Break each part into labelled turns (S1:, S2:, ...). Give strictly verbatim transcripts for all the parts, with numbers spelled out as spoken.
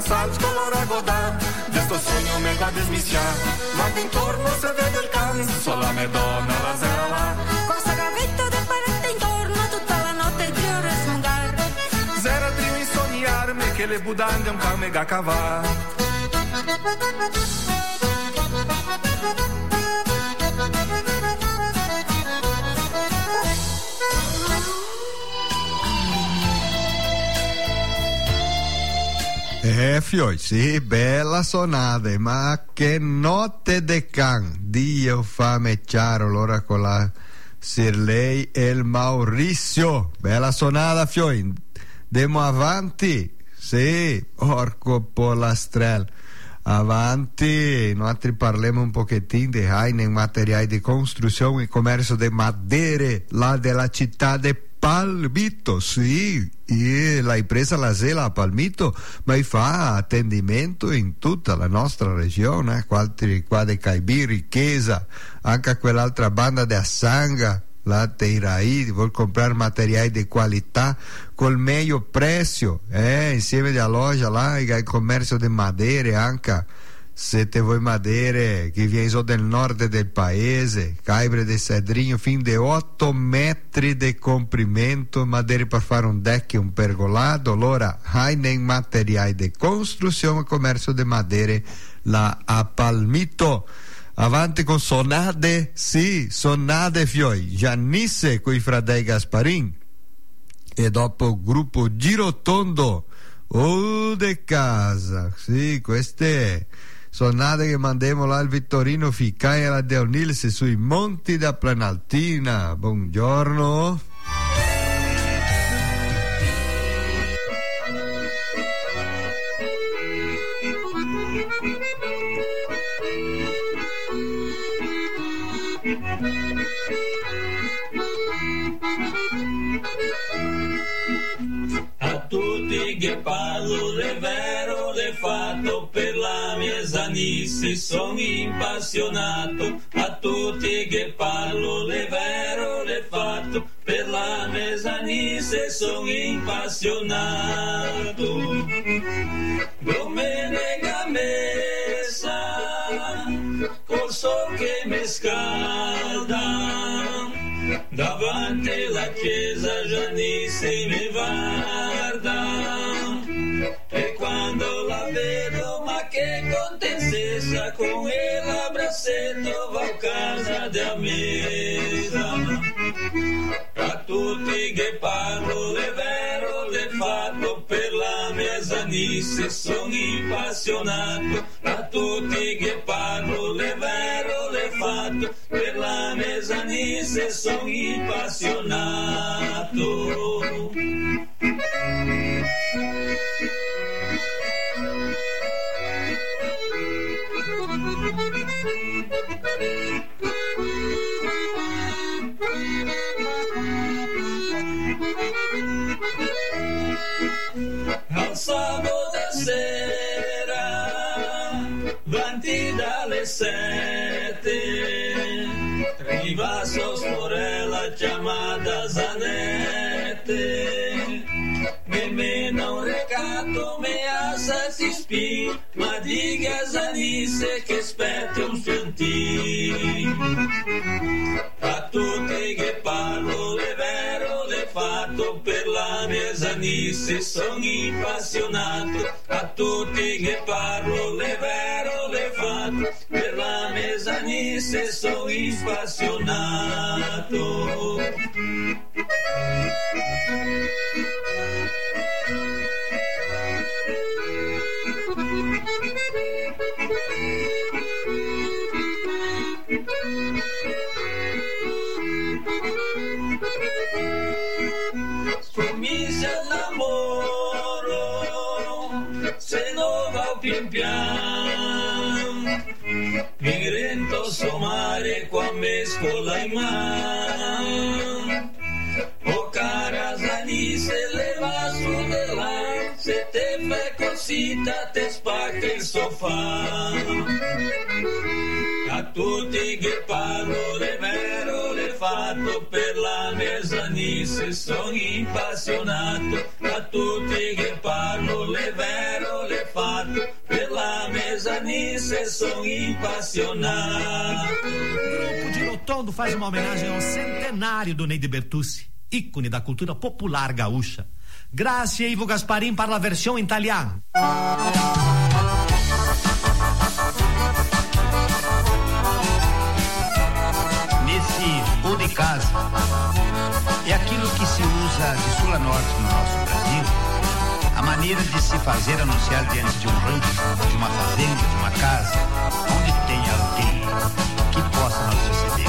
S1: salci con l'ora godà, di sto sogno me va dismischiare, guarda intorno se vede il can, solo la Madonna la sera là,
S2: cosa gavetta del parente intorno, tutta la notte di ore smungar,
S1: sera prima in sognarmi che le budande un can mega cavà.
S3: Eh, fioi, sì, bella sonata, ma che notte de can, Dio fammi chiaro, l'ora con la Sirlei e il Maurizio, bella sonata, fioi, demo avanti, sì, orco polastrel, avanti, noi parliamo un pochettino di Heine, materiali di costruzione e commercio di madere, là della città di Palmito, sì, e l'hai presa la sera a Palmito, ma fa attendimento in tutta la nostra regione, eh? Qualtri qua di Caibiri, Chiesa, anche a quell'altra banda di Assanga, la Teiraì, vuol comprare materiali di qualità col meglio prezzo, eh? Insieme alla loja là, il commercio di madere anche. Siete voi madere che viene del nord del paese, caibre di Cedrinho, fin di otto metri di comprimento, madere per fare un deck e un pergolato. Allora, hai nei materiali di costruzione e commercio di madere la a Palmito. Avanti con sonade, sì, sonade fioi, Giannisse coi fratelli Gasparin e dopo gruppo Girotondo, oh de casa, sì, queste sonate che mandiamo là al Vittorino Ficai e alla Deonilse sui monti da Planaltina. Buongiorno.
S4: A tutti che parlo è vero, è fatto per la mia Zanisse, sono impassionato. A tutti che parlo è vero, è fatto per la mia Zanisse, sono impassionato. Domenica messa, col sol che mi scalda, davanti alla chiesa Giannisse mi guarda, e quando la vedo ma che contentezza, con il abbracetto va a casa da mesa. A tutti che parlo è vero, è fatto per la mia Zanisse, sono impassionato. A tutti che parlo è vero, è fatto per la mia Zanisse, sono impassionato. Al sabato sera, vanti dalle sette, arriva sua sorella chiamata Zanette, mi mena un recato, mi asa si spi, ma dica Zanisse che aspetta un fiantino. A tutti che parlo è vero, è fatto per la mia Zanisse, sono impassionato. A tutti che parlo è vero, è fatto per la mia Zanisse, sono impassionato. Comincia l'amore, se non va pian pian, mi rento somare qua mescola in man. O cara Zanisse, leva su della, se te fai cosita te spacca il sofà. A tutti che parlo è vero, è fatto per la mia Zanisse, sono impassionato. A tutti che parlo è vero, è farto pela mesanice sou impassionado.
S5: O Grupo de Rotondo faz uma homenagem ao centenário do Neide Bertucci, ícone da cultura popular gaúcha. Grazie Ivo Gasparin para la versione in italiano.
S6: Nesse O de Casa é aquilo que se usa de sul a norte no nosso Brasil, a maneira de se fazer anunciar diante de um rancho, de uma fazenda, de uma casa, onde tem alguém que possa nos receber.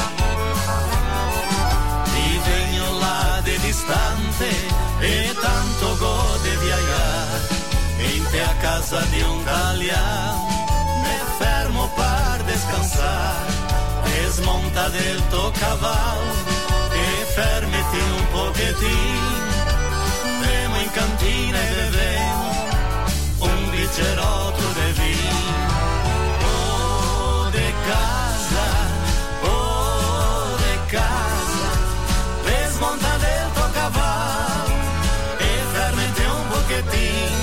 S4: E venho lá de distante e tanto gode viajar entre a casa de um galhão, me fermo para descansar, desmonta del tuo cavallo e fermiti un pochettino, andiamo in cantina e beviamo un bicchierotto di vino. Oh, de casa, oh, de casa, desmonta del tuo cavallo e fermiti un pochettino.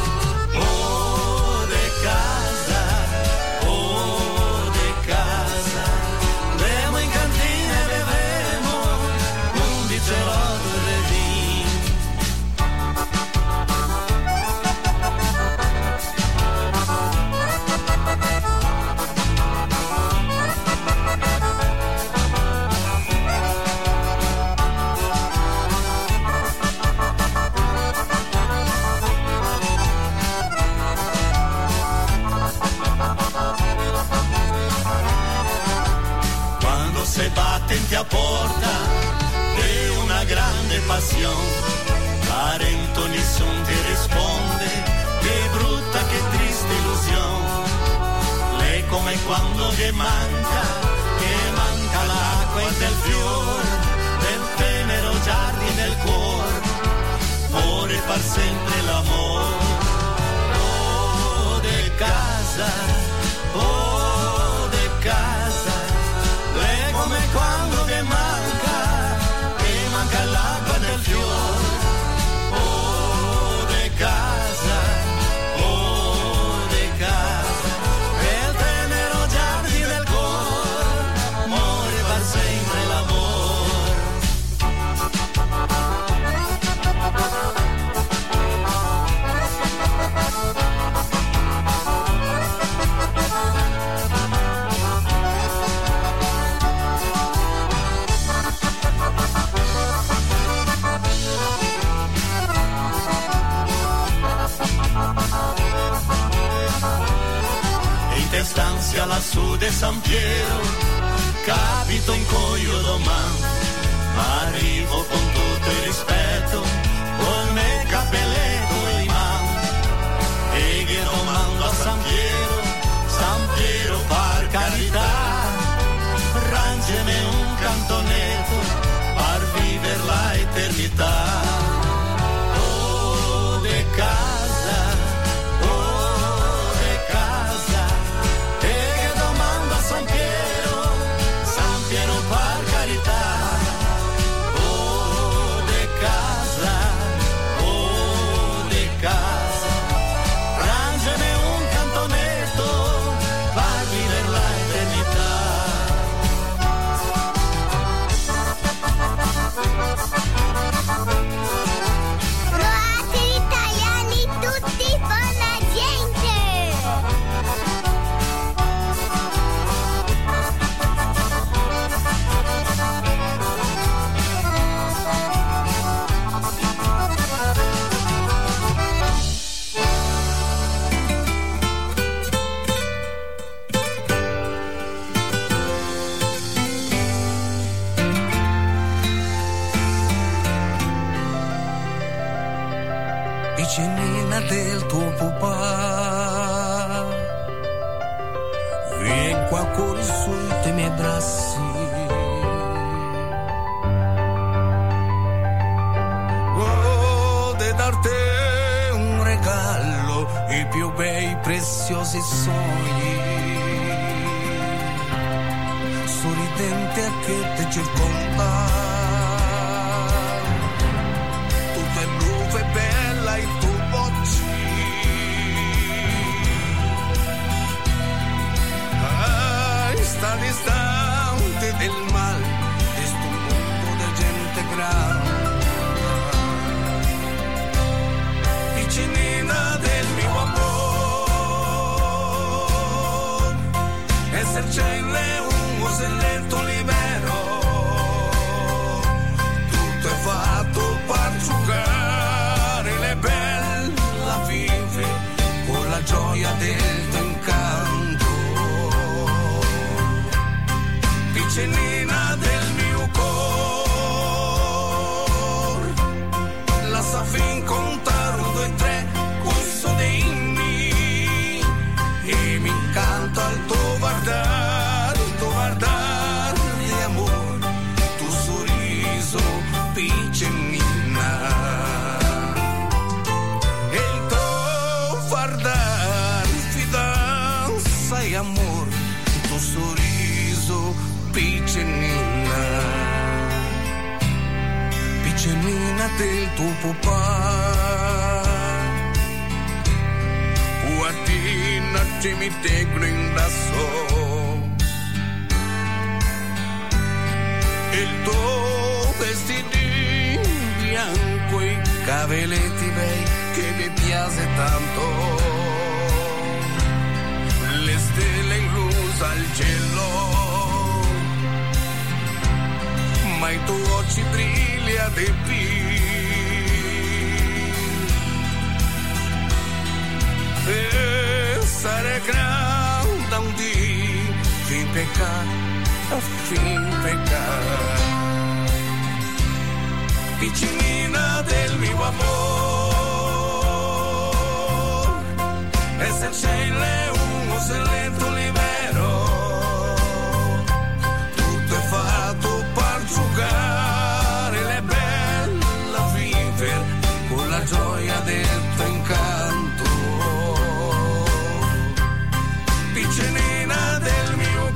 S4: Oh, de casa, oh, de casa, andiamo in cantina e beviamo un bicchierotto di vino. Quando se battenti a porta di una grande passione, parento nessun ti risponde, che brutta, che triste illusione. Lei come quando che manca, che manca l'acqua e del fiore, del tenero giardino del cuore, muore per sempre l'amore. Oh, de casa, oh, de casa, lei come quando che manca, che manca l'acqua del fiore. Oh, de casa, oh, de casa, del tenero giardino del cuore, muore per sempre l'amore. In stanzia lassù de San Piero, capito in coglio domani, arrivo con tutto il rispetto, con me cappelletto in mano, e che domando a San Piero, San Piero per carità, arrangiami un cantonetto per vivere la eternità. Oh, de casa, oh, de casa, e che domando a San Piero, San Piero per carità. Oh, de casa, oh, de casa, arrangiami un cantonetto per vivere la eternità.
S2: Croati, italiani, tutti buona gente!
S7: Vicinina del tuo papà, vien qua con sui miei bracci, oh, de darti un regalo, i più bei preziosi sogni, sorridente a che ti circonda. Bella e tu bocci piccinina del tuo papà. Guardina ci mi tengo in brazo, il tuo vestito bianco, i capelletti bei che mi piace tanto, le stelle in luz al cielo, ma i tuoi occhi brilla di più. E sarei grande un dì, fin peccato, fin peccato, piccinina del mio amor, e se c'è uno se lento libero, tutto è fatto per giocare, le belle vivere con la gioia del tuo incanto. Piccinina del mio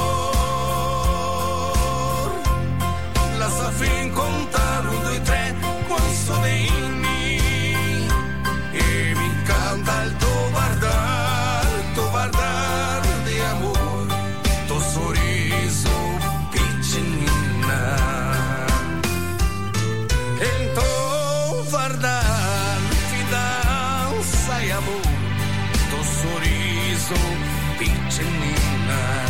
S7: cor, la sa fin contare un, due, tre, quando dei inni, e mi canta il tuo guardar, tuo guardar di amore, tuo sorriso piccinina, e il tuo guardar fidanza e amore, tuo sorriso piccinina.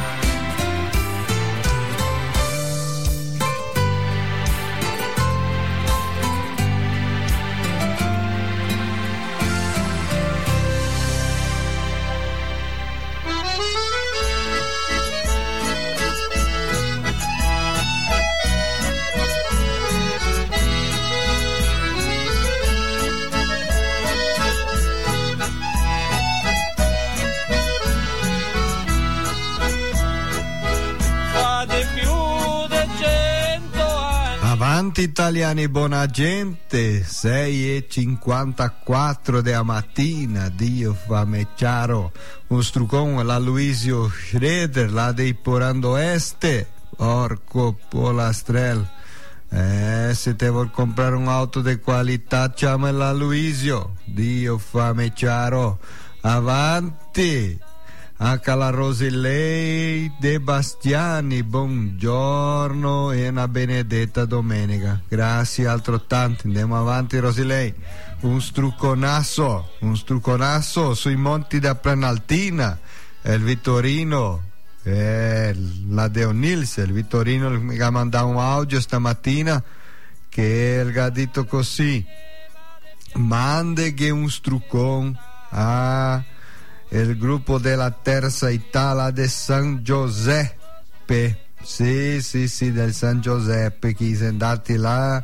S3: Avanti italiani, buona gente, sei e cinquantaquattro della mattina, Dio fammi chiaro, un strucon la Luisio Schroeder, la dei Porando Este, orco polastrel, eh, se te vuoi comprare un'auto di qualità, chiamala Luisio, Dio fammi chiaro, avanti. Anche la Rosilei De Bastiani, buongiorno e una benedetta domenica. Grazie altrettanto, andiamo avanti Rosilei. Un strucconasso, un strucconasso sui monti da Planaltina, il Vittorino, eh, la Deonils, il Vittorino mi ha mandato un audio stamattina che gli ha detto così: mande che un struccon a il gruppo della terza Italia de San Giuseppe, sì sì sì del San Giuseppe, che sono andati là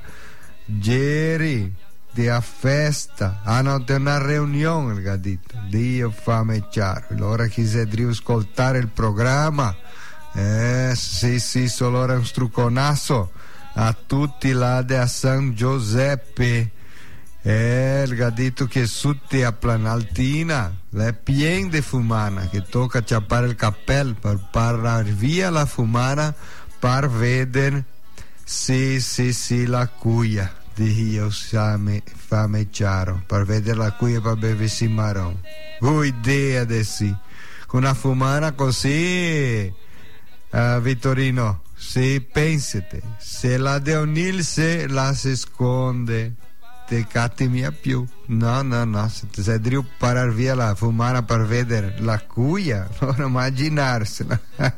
S3: ieri di a festa, hanno una riunione, il detto, Dio fammi chiaro, allora chi si deve ascoltare il programma, eh sì sì solo ora un strucconasso a tutti là de San Giuseppe. Eh, il gadito che sutti a Planaltina è pieno di fumana, che tocca ciappare il cappello per parar via la fumana per vedere sì sì sì la cuia di Dio fammi chiaro, per vedere la cuia per bere cimarrone, oh idea di sì, con una fumana così, uh, Vittorino, sì, pensate, se la Deonil se la si sconde te catti mia più, no no no, se ti sei devi parar via la fumana per vedere la cuia, non immaginarsela.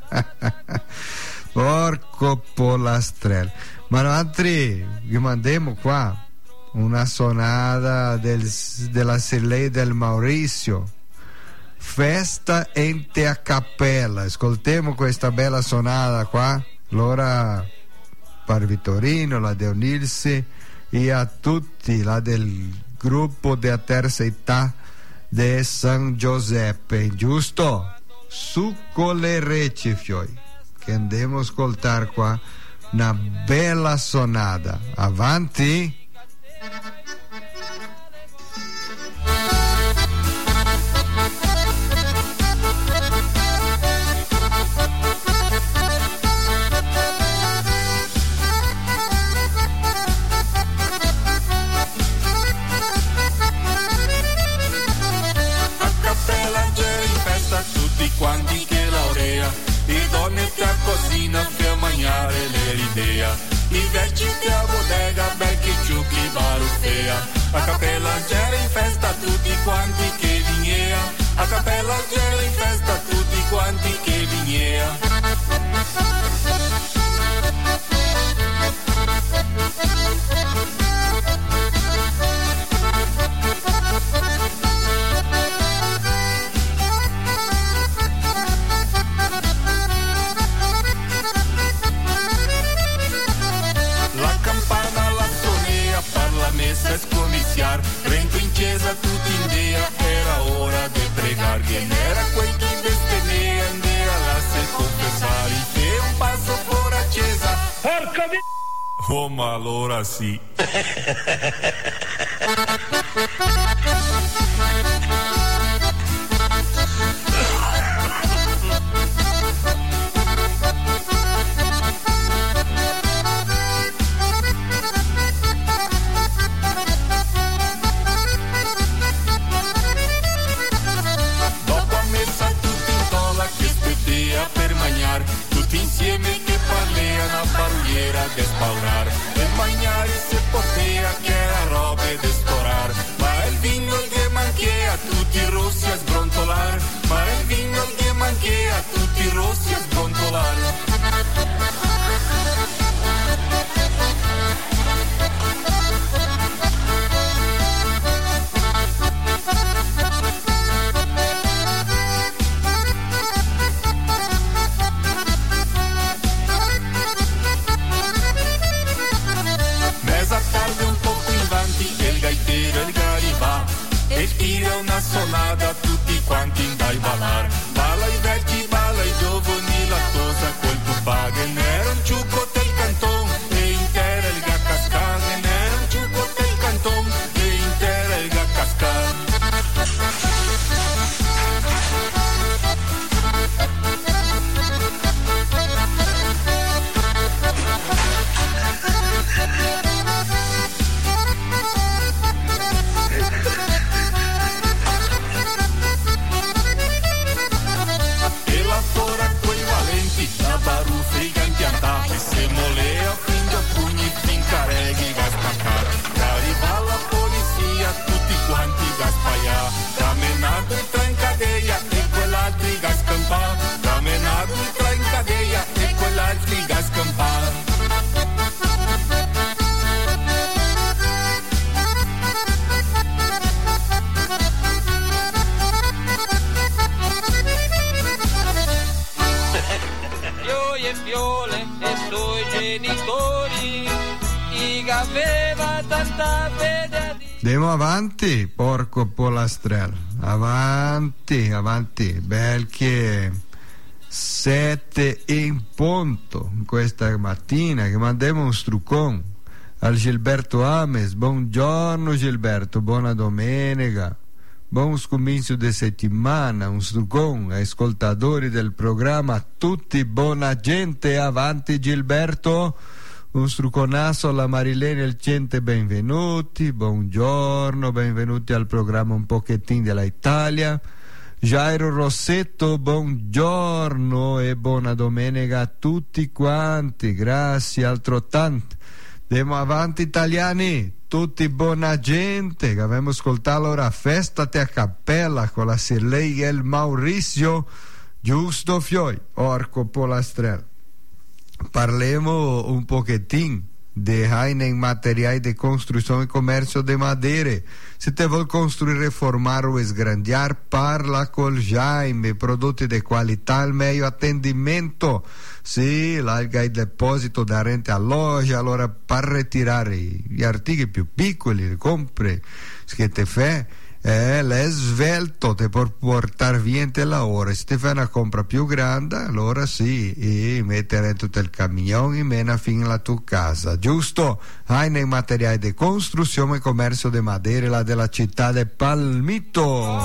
S3: Porco polastrello, ma noi altri vi mandiamo qua una sonata del, della Sirlei del Maurizio, festa ente a cappella, ascoltiamo questa bella sonata qua, allora per Vittorino, la Deonilsi e a tutti la del gruppo della terza età di San Giuseppe, giusto? Su con le reci fioi, che andiamo a ascoltare qua una bella sonata, avanti.
S1: a cappella c'era in festa tutti quanti che vignea, a cappella c'era in festa tutti quanti che vignea. La campana la sonea, parla messa e scomiciar, rento in chiesa tutti in dea, era ora di pregar, che era quel chi bestemea, andea là se confessare, e un passo fuori a chiesa, porca di... Oh, ma allora sì. Dopo a messa tutti in tola che spettea per magnar, tutti insieme che parleano a parrugliera de spaurar, e magnari se portea che era robe de storar, ma il vino che manchea tutti rossi a sbrontolar, ma il vino che manchea tutti rossi a sbrontolar. Mesa tarde un poco in vanti e il gaitero il garibà e tira una sonata tutti quanti in dai ballar, balla i vecchi, balla i giovani, la cosa col tupaga, e n'era un ciucco del canton e intera il ga cascan, e n'era un ciucco del canton e intera il ga cascan. E là fora quei valenti da baruffiga impiantata, e se molea fin da pugni fin careghi ga spaccare, arriva la polizia tutti quanti ga spaià, da menato il tra in cadeia e quell'altri ga scampà, da menato il tra in cadeia e quell'altri ga scampà.
S4: Io e Fiole e suoi genitori, chi aveva tanta fede a Dio.
S3: Andiamo avanti, porco polastrel. Avanti, avanti. Bel che sette in punto questa mattina che mandiamo un struccon al Gilberto Ames. Buongiorno Gilberto, buona domenica. Buon comincio di settimana, un struccon ai ascoltatori del programma, tutti buona gente, avanti Gilberto, un strucconasso alla Marilene e il Cente, benvenuti, buongiorno, benvenuti al programma un pochettino della Italia. Jairo Rossetto, buongiorno e buona domenica a tutti quanti, grazie altrettanto. Andiamo avanti italiani, tutti buona gente, che abbiamo ascoltato ora Festate a Cappella con la Sirlei e il Maurizio, giusto Fioi, Orco Polastrel. Parliamo un pochettino di Heine materiali di costruzione e commercio di madere. Se te vuoi costruire, reformare o sgrandiare, parla col Jaime, prodotti di qualità, il meglio attendimento. Sì, là il deposito da rente a loja, allora per ritirare gli articoli più piccoli, le compre che te fai, eh, l'è svelto, te può portare via in la ora. Se te fai una compra più grande, allora sì, e mettere tutto il camion e mena fino alla tua casa, giusto? Hai nei materiali di costruzione e commercio di madera, la della città di Palmito.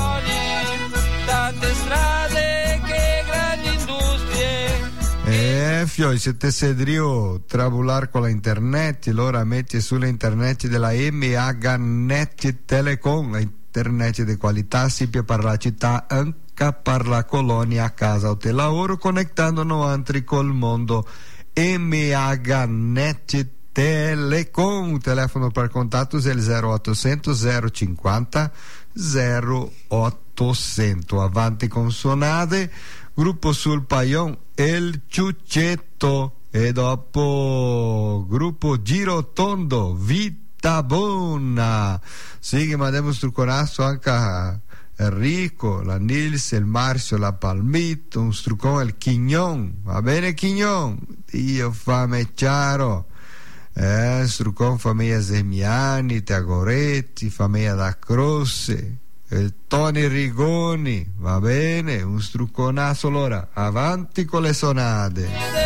S4: Tante strade che grandi industrie.
S3: Eh, fioi, se te sedrio trabular con la internet, allora metti sulle internet della M H Net Telecom, la internet di qualità, sia per la città, anche per la colonia, a casa o te lavoro, connettando altri col mondo. M H Net Telecom. O telefono para contatos é zero oitocentos zero cinquanta zero ottocento. Avanti con Sonade, gruppo sul Paion El Ciuccetto, e dopo gruppo Girotondo Vita Buona. Sì, che mandiamo sul corazzo anche a Enrico, la Nils, il Marcio, la Palmito, un struccone, il Chignon. Va bene Chignon? Dio fame chiaro. Eh, struccone famiglia Semiani, Teagoretti, famiglia da Crosse, il Tony Rigoni. Va bene, un strucconasso. Allora, avanti con le sonade.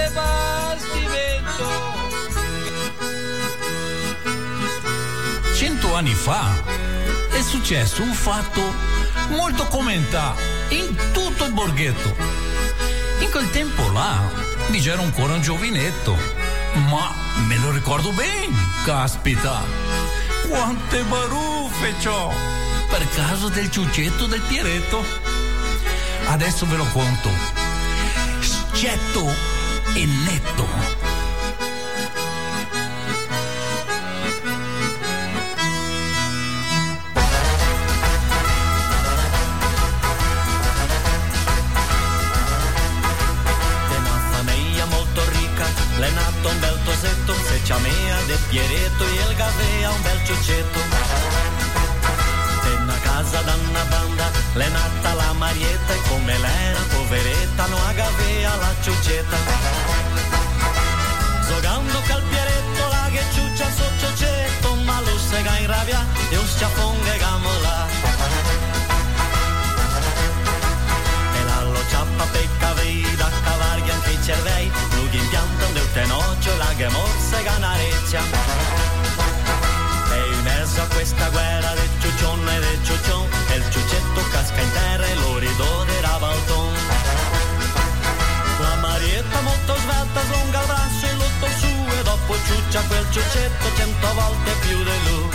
S8: Cento anni fa è successo un fatto molto commentato in tutto il borghetto. In quel tempo là mi c'era ancora un giovinetto, ma me lo ricordo bene, caspita, quante baruffe c'ho per caso del ciuccetto del Pieretto. Adesso ve lo conto, scetto e netto.
S9: L'è nato un bel tosetto, se ciamea de Pieretto e il gavea un bel ciuccetto. Nella casa d'Anna Banda l'è nata la Marietta e come l'era poveretta no agavea la ciuccetta. Zogando col Pieretto la che ciuccia so ciuccetto, ma lo sega in rabbia e un sciaponga gamola. E la lo ciappa pecca vei da cavarghi anche i cervei, lughi impiantano del tenoccio la che morse ganareccia. E in mezzo a questa guerra del ciuccione e del ciuccion, e il ciuccetto casca in terra e lo ridodera balton. La Marietta molto svelta slunga il braccio e lutto su e dopo ciuccia quel ciuccetto cento volte più di lui.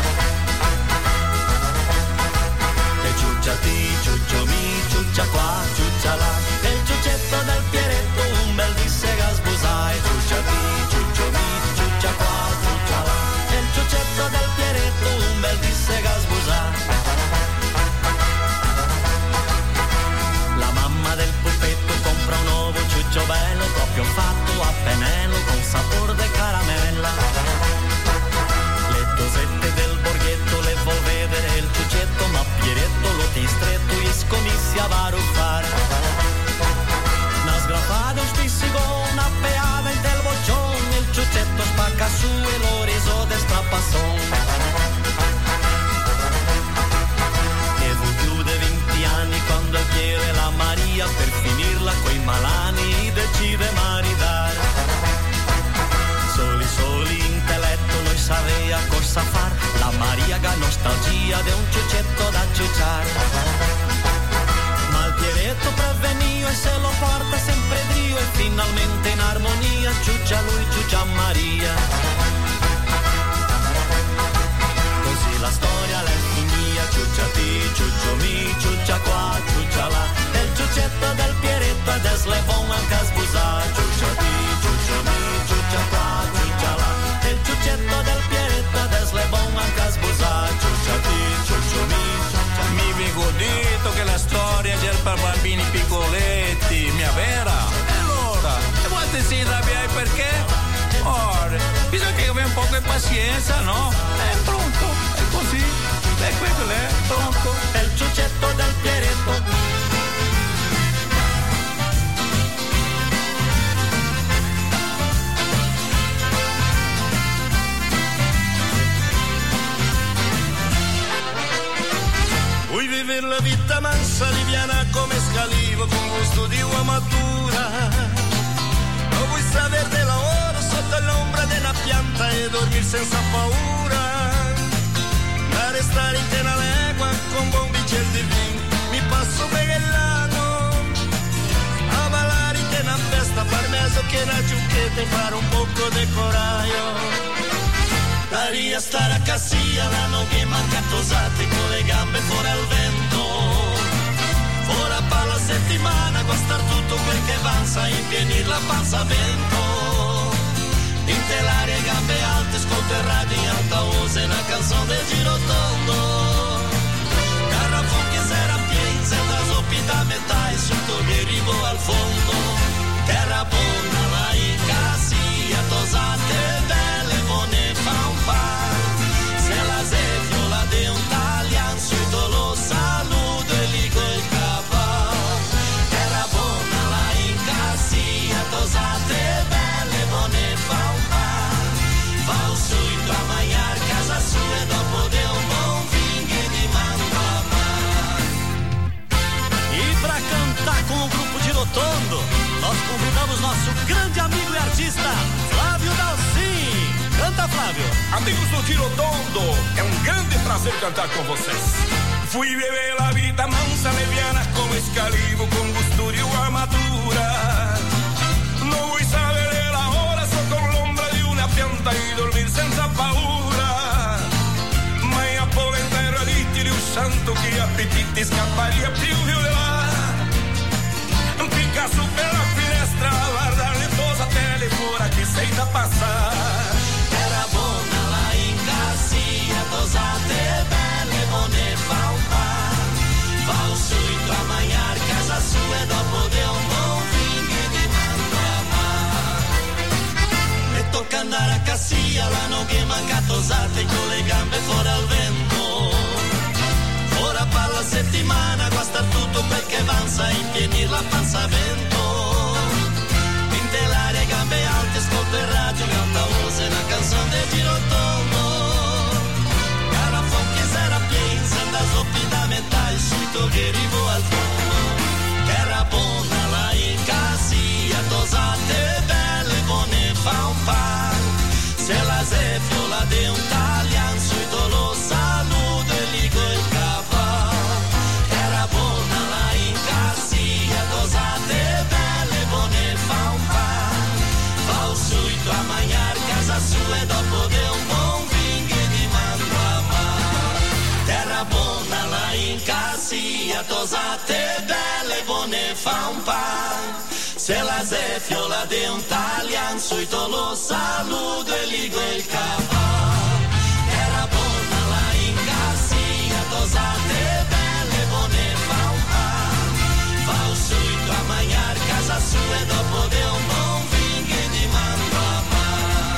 S9: E ciucciati, ciucciomi, ciuccia qua, ciuccia là, e il ciuccetto del Pieretto un bel disse che sbusai. Ciucciati, ciucciomi, ciuccia qua, ciuccia là, e il ciuccetto del Pieretto un bel disse che sbusai. La mamma del pupetto compra un uovo ciuccio bello, proprio fatto a pennello con sapore di caramella. Le dosette del borghetto le vuol vedere il ciuccetto, ma Pieretto lo ti stretto e scomissi a baruffare. Una sgrafata, un spizzico, una peata in del boccione, il ciuccetto spacca su e lo riso de strappasson. E fu più di venti anni quando chiede la Maria per finirla coi malani decide maridare. Soli soli intelletto noi savea cosa far, la Maria ga nostalgia de un ciuccetto da ciucciare. Ma il Pieretto prevenio e se lo porta sempre Dio e finalmente in armonia ciuccia lui, ciuccia Maria. Così la storia l'è finita, ciucciati, ciucciomi, ciuccia qua, ciuccia là, e il ciuccetto del Pieretto adesso le buon anche a sposare. Ciucciati, ciucciomi, ciuccia qua, ciuccia là, e il ciuccetto del Pieretto adesso le buon anche a sposare. Ciucciati, ciucciomi,
S8: Mi vengo detto che la storia c'era per bambini piccoletti, mia vera? E allora? E quante si arrabbiai perché? Ora, bisogna che avere un po' di pazienza, no? È pronto, è così, è quello è, pronto.
S9: è il ciuccetto del Pieretto.
S7: Vuoi vivere la vita mansa, liviana come scalivo, con gusto di uova matura. O vuoi sapere del lavoro sotto l'ombra della pianta e dormire senza paura. Da restare in tena legua con buon bicchiere di vino, mi passo per l'anno. A ballare in tena festa, far meso che la giucchetta e fare un poco di coraio. Daria stare a cassia, l'anno che manca tosate con le gambe fuori al vento. Ora per la settimana, costar tutto quel che avanza, impienir la panza a vento. In
S9: Intellaria e gambe alte, ascolta il radio in alta voce, una canzone del Girotondo. Garrafon che s'era pieno, senza soppi da metà e sotto che arrivo al fondo. Terra buona, la incassia, tosate belle, buone fa un par. Se la zefio la de un taglian, sotto lo saluto e ligo il caval. Terra buona, la incassia, tosate belle, buone fa un par. Va subito a mangiare casa sua e dopo de un buon vingue di mando a mar.
S5: E pra cantar com o grupo Girotondo, nós convidamos nosso grande amigo e artista, Flávio Dalcin. Canta, Flávio.
S10: Amigos do Girotondo, é um grande prazer cantar com vocês. Fui beber la vida mansa, leviana, como escalivo, con gusturio o armadura. No voy a saber de la hora, so con l'ombra di una pianta y dormir senza paura. Ma a polenta ditti un santo che appetiti scapparia più viola. Fica su per la finestra, guardare le posatelle fuori che sei da passare.
S9: Era buona la incassia, tosate belle, buone fa un par. Va subito a mangiare casa sua e dopo de un buon vingue di mando a mar. E tocca andare a cassia, l'anno che manca tosate con le gambe fuori al vento. Ora per la settimana, guasta tutto quel che avanza, impienir la panza a vento. Intellaria e gambe alte, ascolta il radio, canta voce, una canzone del Girotondo. Garrafon che s'era pieno, senta soppi da metà, il subito che arrivo al fondo. Terra buona, la incassia, tosate belle, buone fa un par. Se la zefio la de un taglian, subito lo saluto e ligo il caval. Terra buona, la incassia, tosate belle, buone fa un par. Va subito a mangiare casa sua e dopo de un buon vingue di mando a mar. Terra buona, la incassia, tosate belle, buone fa un par. Se la zefio la de un taglian, subito lo saluto e ligo il caval. Terra buona, la incassia, tosate belle, buone fa un par. Va subito a mangiare casa sua e dopo de un buon vingue di mando a mar.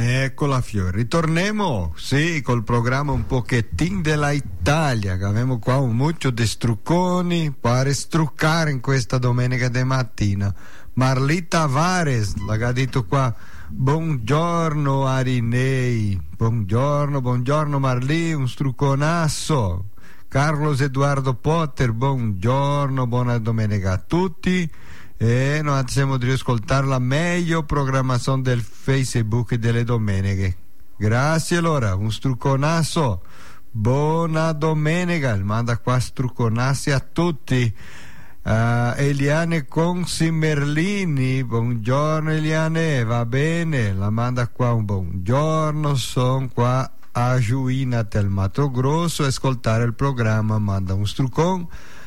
S3: Eccola Fiori, ritorniamo, sì, col programma un pochettino della Italia, che abbiamo qua un mucchio di strucconi per struccare in questa domenica di mattina. Marlita Tavares, l'ha detto qua, buongiorno Arinei, buongiorno, buongiorno Marlì, un strucconasso. Carlos Eduardo Potter, buongiorno, buona domenica a tutti. E noi siamo di ascoltare la meglio programmazione del Facebook delle domeniche. Grazie allora, un strucconasso, buona domenica, manda qua strucconassi a tutti. uh, Eliane Consimerlini, buongiorno Eliane, va bene, la manda qua un buongiorno, sono qua a Giuina del Mato Grosso, ascoltare il programma, manda un struccon.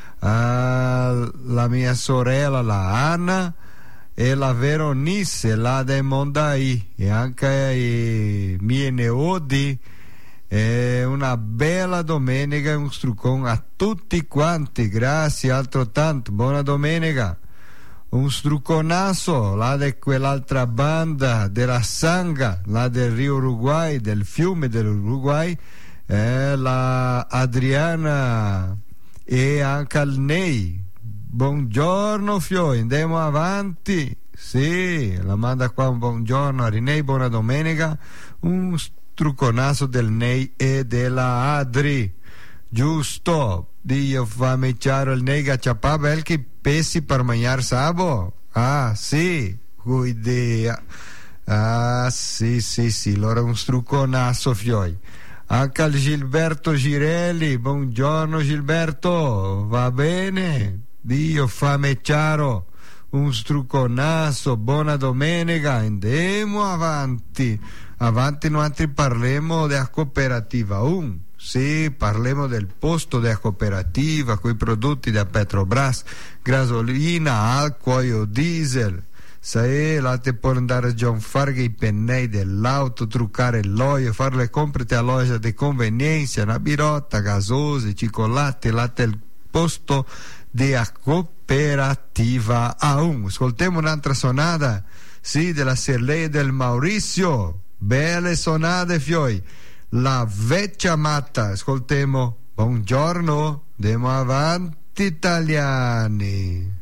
S3: Uh, la mia sorella, la Anna, e la Veronice, la de Mondai, e anche i miei nipoti. È una bella domenica, un struccone a tutti quanti, grazie altrettanto, buona domenica. Un strucconasso, là di quell'altra banda della Sanga, là del Rio Uruguay, del fiume dell'Uruguay, è la Adriana e anche al Nei. Buongiorno Fioi, andiamo avanti. Sì, la manda qua un buongiorno a Rinei, buona domenica. Un strucconasso del Nei e della Adri, giusto. Dio fammi chiaro il Nei gacciapà belchi pessi per mangiare sabo. Ah sì, idea. Ah sì sì sì, allora un strucconasso Fioi. Anche al Gilberto Girelli, buongiorno Gilberto, va bene? Dio fammi chiaro, un strucconasso, buona domenica, andiamo avanti, avanti noi parliamo della cooperativa un, sì, parliamo del posto della cooperativa, con i prodotti da Petrobras, gasolina, alcol, diesel. Se la te può andare a John Farga i pennei dell'auto, truccare l'olio, fare le compere a loja di convenienza, una birotta, gasosi, cioccolate, latte, il posto della cooperativa A uno. Ascoltiamo un'altra sonata, sì, della Serlei e del Maurizio, belle sonate Fioi, la vecchia matta, ascoltiamo, buongiorno, andiamo avanti italiani.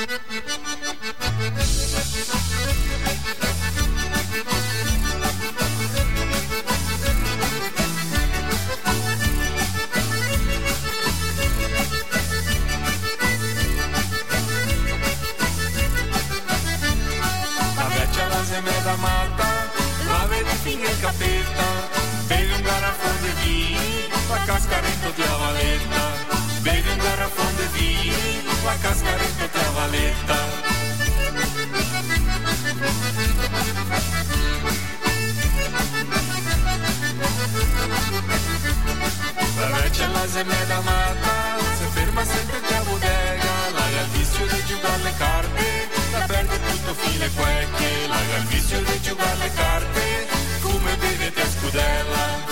S1: Da matta, la vedi finire il capetta, bevi un garrafone di vino, la cascarento ti avaletta, bevi un garrafone di vino, la cascarento ti avaletta. La vecchia la seme da matta, si ferma sempre a bodega, la ha il vizio di giocare le carte, la perde tutto fine quecche, la ha il vizio di giocare le carte, come bevete a scudella.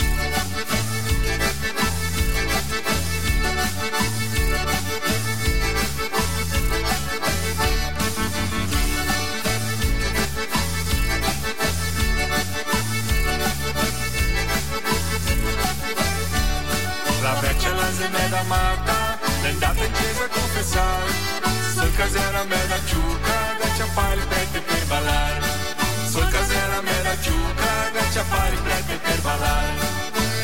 S1: La vecchia la seme da matta, è andata in chiesa a confessare, sul casera me la ciuca, da ciappare il prete per ballare, sul casera me la ciuca, da ciappare il prete per ballare.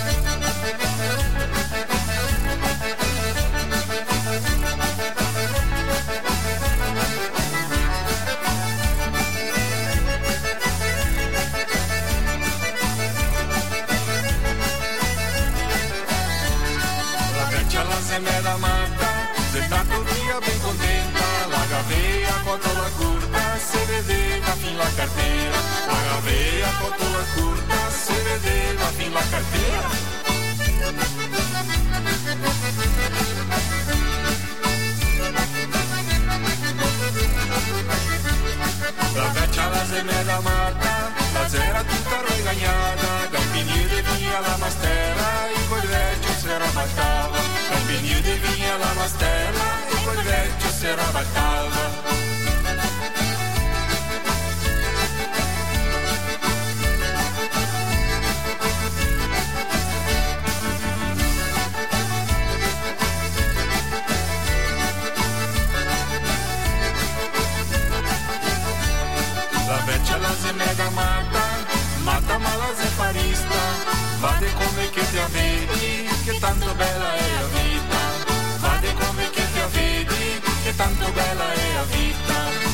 S1: Me la matta, se tanto via ben contenta, la gavea quanto la curta, se vedeva fin la cartera, la gavea quanto la curta, se vedeva fin la cartera. La vecchia la se la matta, la zera tutta regagnata, dal pinile via la mastera, e quel vecchio si rabbattava. Dal pinile via la mastera, e quel vecchio si rabbattava. se me da mata, mata mala se farista, vade come che ti avvedi, che tanto bella è la vita, vade come che ti avvedi, che tanto bella è la vita.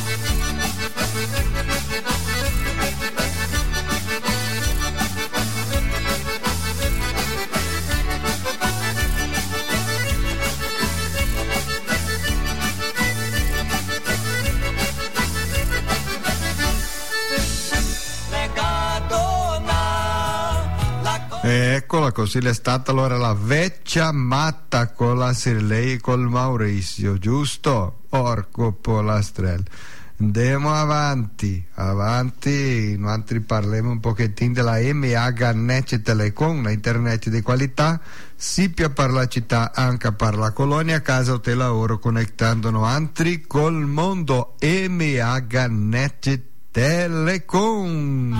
S3: Eccola, così è stata allora la vecchia matta con la Sirlei e col Maurizio, giusto? Porco polastrello. Andiamo avanti, avanti, noi parliamo un pochettino della M H Net Telecom, la internet di qualità, sia per la città anche per la colonia, casa o te lavoro, connettando altri col mondo. M H Net Telecom.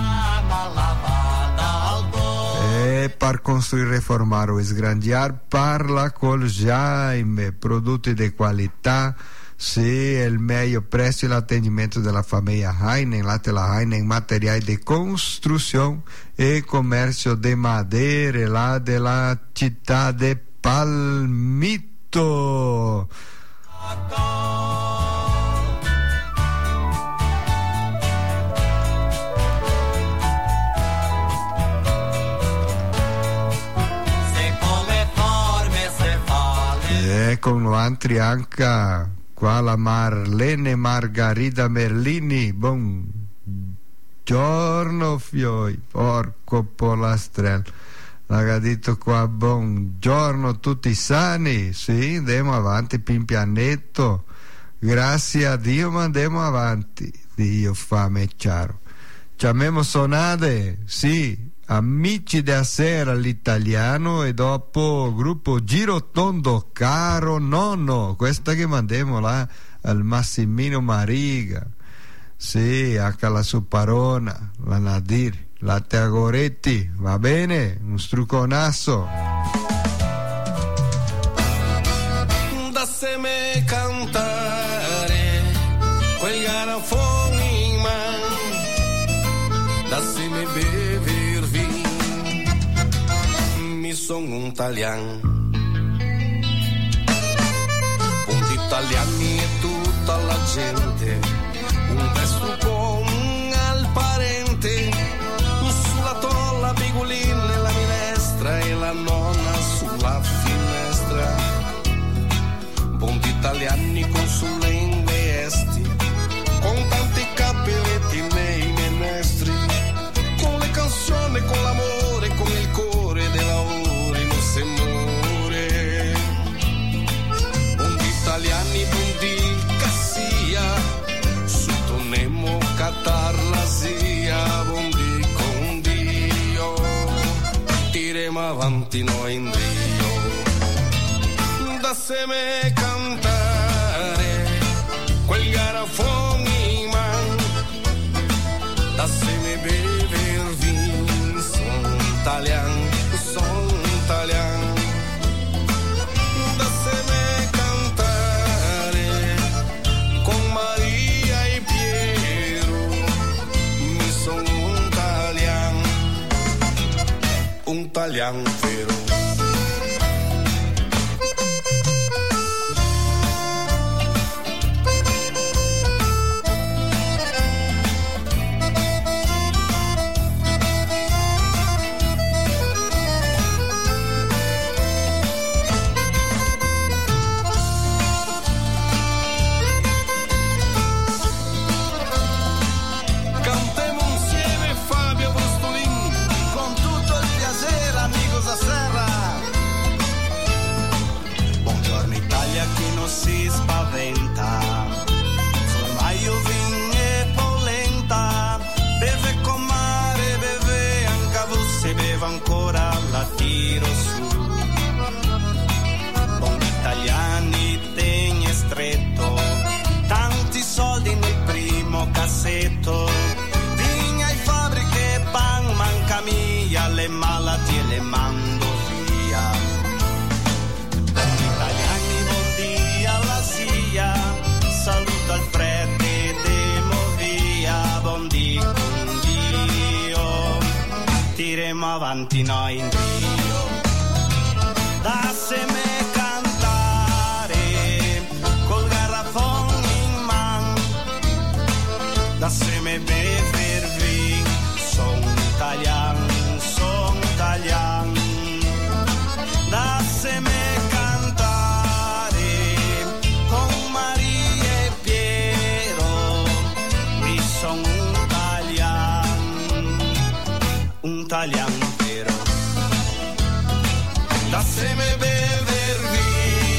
S3: E per costruire, reformare o sgrandiare, parla col Jaime, prodotti di qualità, sì, il meglio prezzo e l'attendimento della famiglia Heinen, la tela Heinen, materiali di costruzione e commercio di madeira, là della città di Palmito. E con altri anche qua la Marlene Margarida Merlini, buon giorno fioi, porco polastrello, l'ha detto qua, buongiorno tutti sani, sì, andiamo avanti pin pianetto, grazie a Dio ma andiamo avanti, Dio fame chiaro, chiamiamo sonate, sì, amici della sera l'italiano e dopo gruppo Girotondo, caro nonno, questa che mandiamo là al Massimino Mariga, sì, anche la Supparona, la Nadir, la Teagoretti, va bene, un struconasso.
S7: Da se me cantare quel garafone in mano, da se me beve sono un italiano, punti italiani e tutta la gente, un testo con al parente, sulla tolla bigolina la minestra e la nonna sulla finestra, punti italiani con sulle investi, con tanti cappelletti nei menestri, con le canzoni, con l'amore, con il cuore della italiani bundi cassia sotto nemo catarla sia bundi con Dio tiremo avanti noi in Dio da se me cantare quel garafone in man da se me bever vin son italiano son italiano da se me italiano vero. Si spaventa, formaio vin e polenta, beve con mare, beve anche você, beve ancora la tiro su. Con gli italiani tegno stretto, tanti soldi nel primo cassetto, vin ai fabbriche, pan, manca mia, le malattie le mando via. Saluta il prete de Movia, buon di con
S11: avanti noi in trio. Dasseme cantare col garrafon in man, dasseme bevervi, son italian, son italian. Dasseme cantare con Maria e Piero, vi son un italian, un italian vero. Dasseme bevervi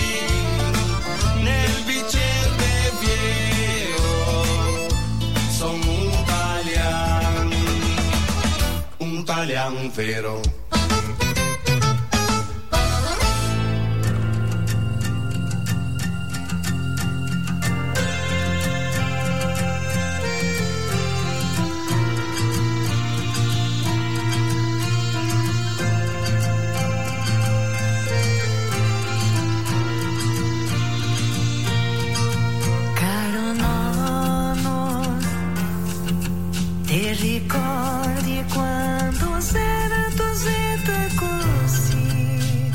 S11: nel bicchiere de Piero, son un italian, un italian vero.
S12: Ricordi quando c'era Tosetta così,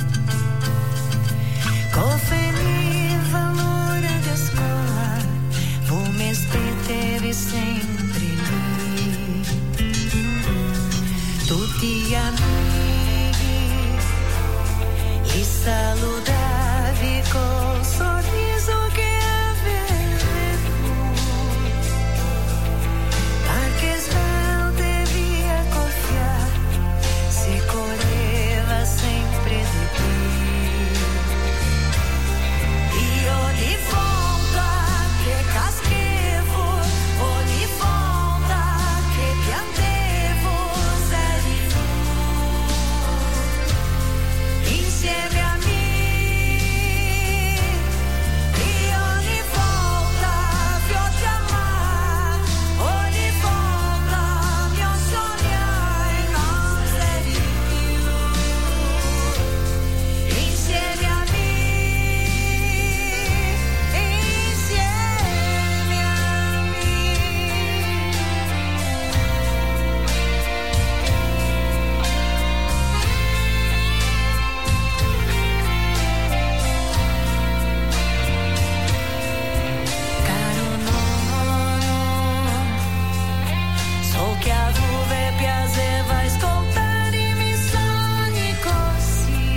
S12: conferiva l'ora di scuola, voi mi aspettavi sempre lì, tutti gli amici li salutavi col sorriso che avevi tu, perché correva sempre di più. Io ogni volta che caschevo, ogni volta che piangevo, sei tu insieme a me. Io ogni volta vi ho chiamato, ogni volta mi ho sognato e non sei più. Insieme a me, insieme a me. Caro nonno, so che a voi piaceva ascoltare i miei sogni così.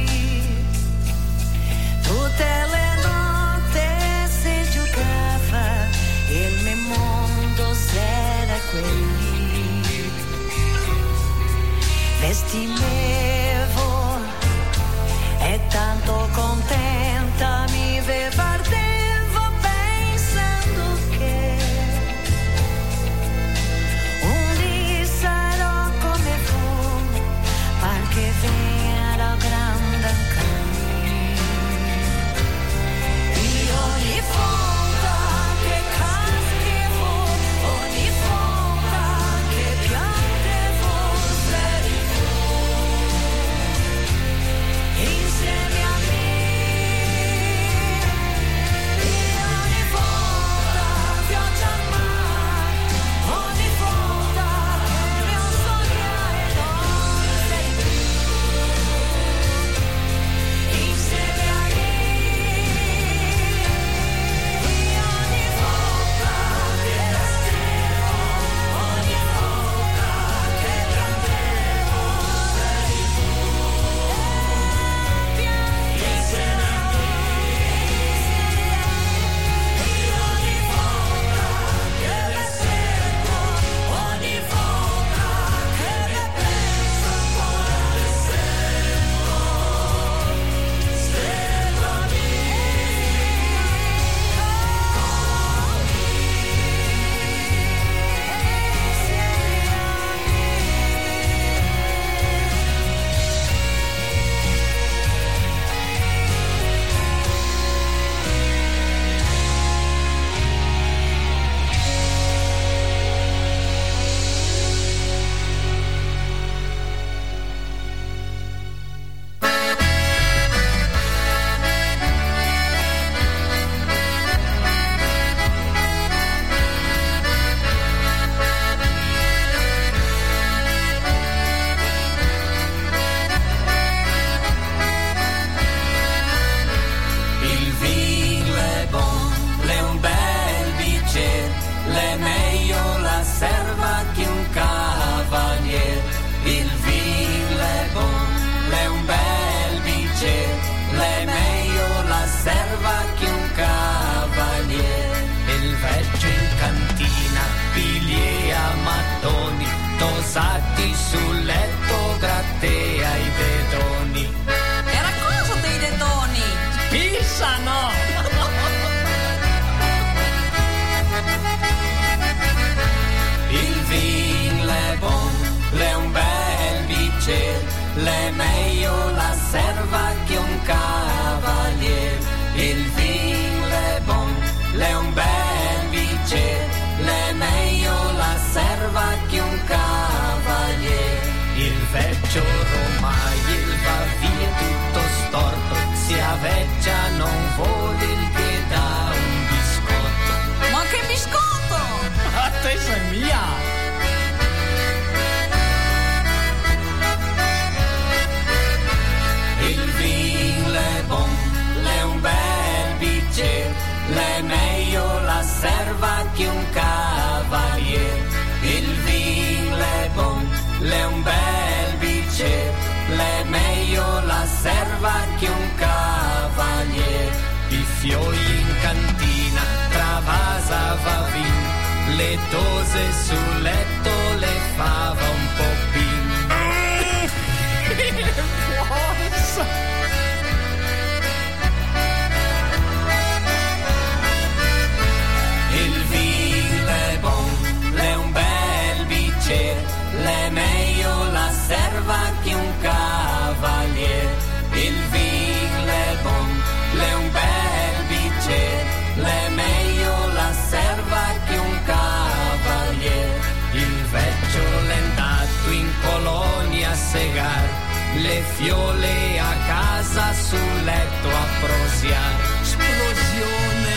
S12: Tutte le notte si giocava, il mio mondo era quelli. Vestimevo e tanto contenta mi vedevo pensando che un dì sarò come fu, perché verrò grande anche me. Io ogni volta che caschevo, ogni volta che piangevo, sei tu
S13: questa è mia.
S9: Il vin le bon, le un bel bicchiere, le meglio la serva che un cavalier. Il vin le bon, le un bel bicchiere, le meglio la serva che un cavalier. I fiori in cantina, travasava vin, le dose sul letto le fava un po' pin. Il vin le bon, le un bel bicchiere, le meglio la serva che un cavalier. Il vin le bon, le un bel bicchiere, le meglio la serva che un cavalier. Il vecchio l'è andato in colonia a segar, le fiole a casa sul letto a prosiar. Esplosione.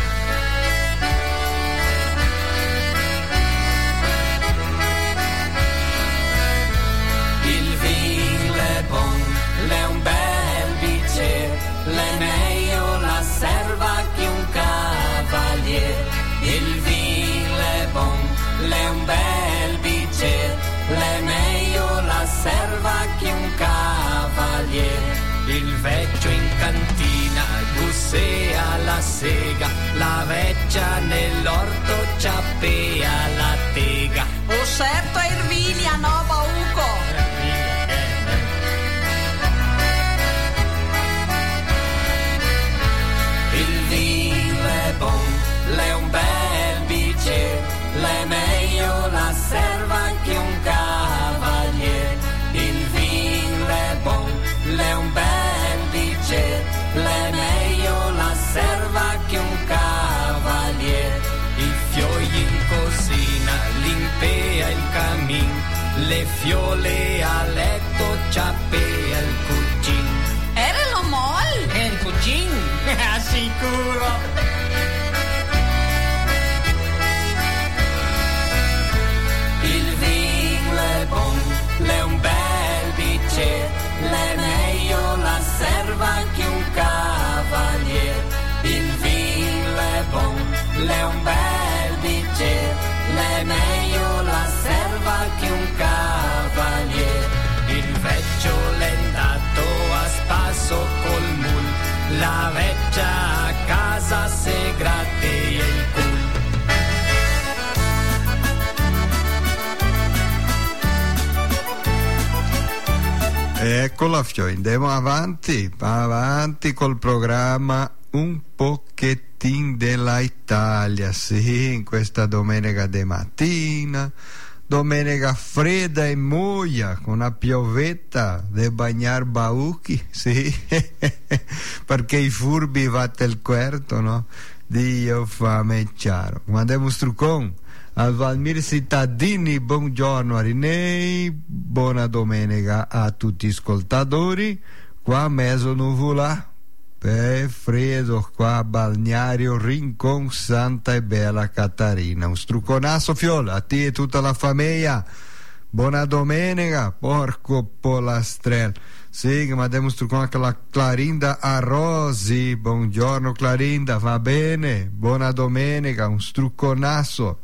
S9: Il vin le bon, le un bel bicchiere, le meglio la serva che un cavalier. Il vin le bon, le un bel bicchiere, le meglio la serva che un cavalier. Il vecchio in cantina gussea la sega, la vecchia nell'orto ciappea la tega.
S12: O certo Ermilia, no Bauco.
S9: Il vin le bon, le un bel bicchiere, le meglio la serva che un cavalier. Il vin le bon, le un bel bicchiere, le meglio la serva che un cavalier. I fiori in cosina, limpea il camin, le fiole a letto ciappea il cucin.
S12: Era lo mol?
S13: È il cucin? Sicuro.
S9: Il vin le bon, le un bel bicchiere, le meglio la serva che un cavalier. Il vin le bon, le un bel bicchiere, le meglio la serva che un cavalier. Il vecchio l'è andato a spasso col mul, la vecchia a casa se grattea il cul.
S3: Eccola Fio, andiamo avanti, avanti col programma Un Pochettino della Italia, sì, in questa domenica di mattina, domenica fredda e muia, con una piovetta di bagnar bauchi, sì, perché i furbi vatte il quarto, no? Dio fammi chiaro. Mandiamo strucon al Valmir cittadini, buongiorno a Rinei, buona domenica a tutti gli ascoltatori. Qua mezzo nuvola, è freddo qua a Balneario Rincon Santa e Bella Catarina. Un strucconasso Fiola a te e tutta la famiglia, buona domenica, porco polastrel. Sì, ma devo struccare anche la Clarinda a Rosi, buongiorno Clarinda, va bene, buona domenica, un strucconasso.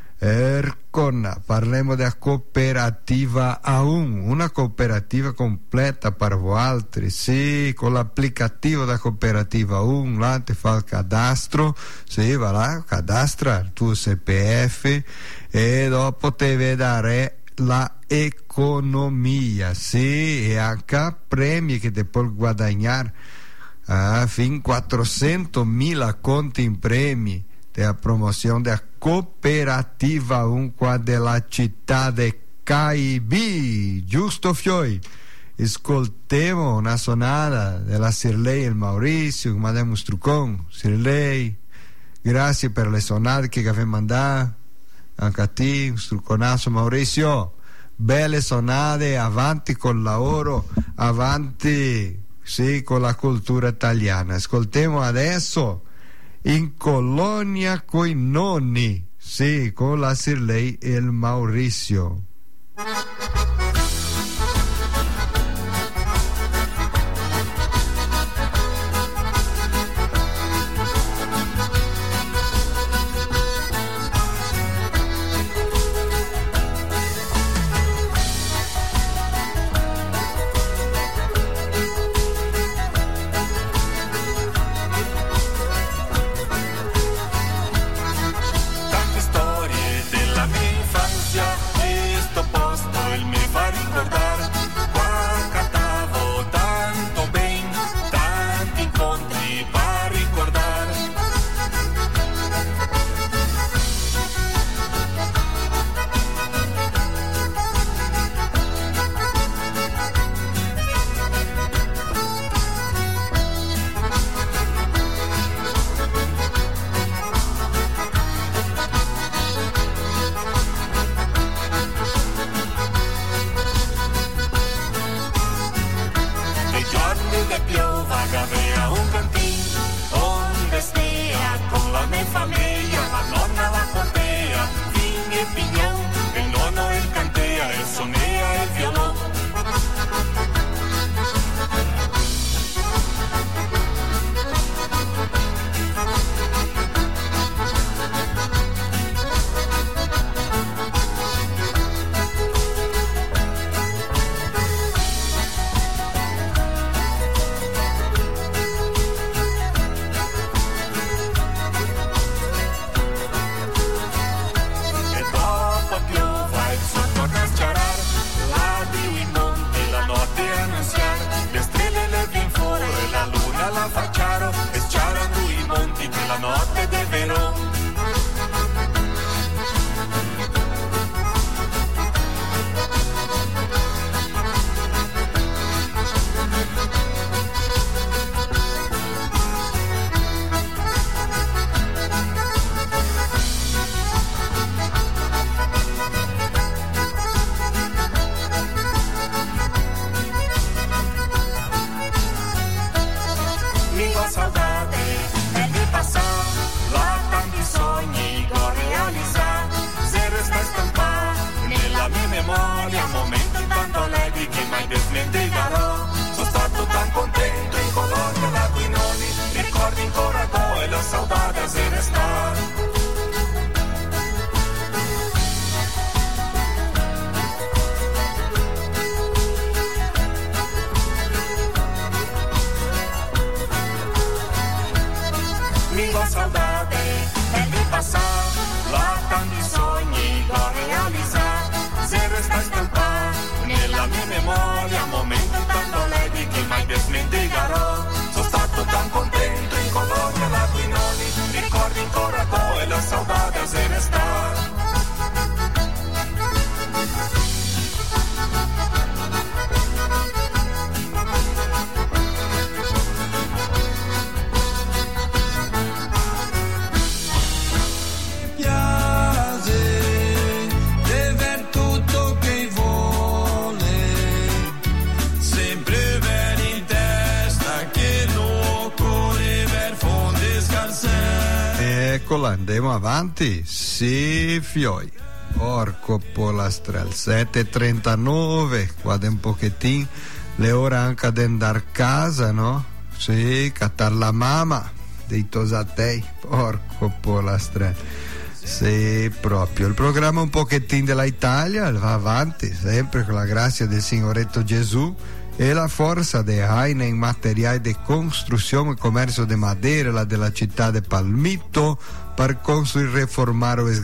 S3: Erconna, parliamo della cooperativa A U N, una cooperativa completa per voi altri, sì, con l'applicativo da cooperativa A U N, là ti fa il cadastro, sì, va là, cadastra il tuo C P F e dopo ti vedere la economia, sì, e anche premi che ti puoi guadagnare, ah, fin quattrocentomila conti in premi della promozione della cooperativa un qua della città di K I B, giusto Fioi? Ascoltiamo una sonata della Sirlei e il Maurizio, Madame Strucon, Sirlei, grazie per le sonate che avete mandato, anche a te, Struconasso Maurizio, belle sonate, avanti col lavoro, avanti, sì, con la cultura italiana. Ascoltiamo adesso In colonia coi nonni, sì, con la Sirlei e il Maurizio. Eccola, andiamo avanti. Sì, fioi. Porco polastrel, sette e trentanove, guarda un pochettino, le ore anche ad andare a casa, no? Sì, cattar la mamma dei tosatei, porco polastrel. Sì, proprio. Il programma un pochettino della Italia va avanti, sempre con la grazia del Signoretto Gesù e la forza de Haine in materiali di costruzione e commercio di Madeira, la della città di Palmito, per costruire e reformare